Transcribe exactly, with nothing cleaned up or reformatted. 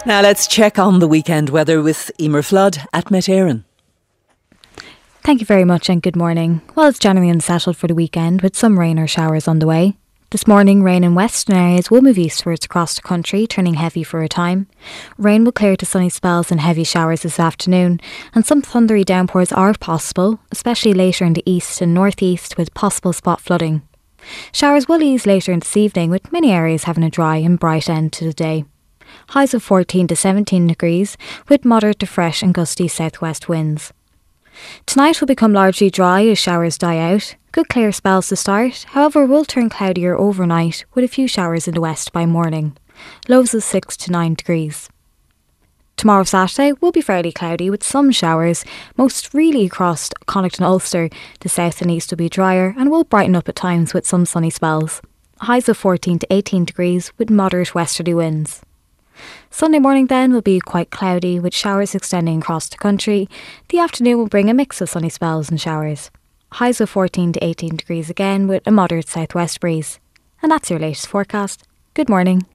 Now let's check on the weekend weather with Emer Flood at Met Éireann. Thank you very much and good morning. Well, it's generally unsettled for the weekend with some rain or showers on the way. This morning, rain in western areas will move eastwards across the country, turning heavy for a time. Rain will clear to sunny spells and heavy showers this afternoon, and some thundery downpours are possible, especially later in the east and northeast with possible spot flooding. Showers will ease later in this evening, with many areas having a dry and bright end to the day. Highs of fourteen to seventeen degrees, with moderate to fresh and gusty southwest winds. Tonight will become largely dry as showers die out. Good clear spells to start, however will turn cloudier overnight with a few showers in the west by morning. Lows of six to nine degrees. Tomorrow Saturday will be fairly cloudy with some showers, most really across Connacht and Ulster. The south and east will be drier and will brighten up at times with some sunny spells. Highs of fourteen to eighteen degrees with moderate westerly winds. Sunday morning then will be quite cloudy with showers extending across the country. The afternoon will bring a mix of sunny spells and showers. Highs of fourteen to eighteen degrees again with a moderate southwest breeze. And that's your latest forecast. Good morning.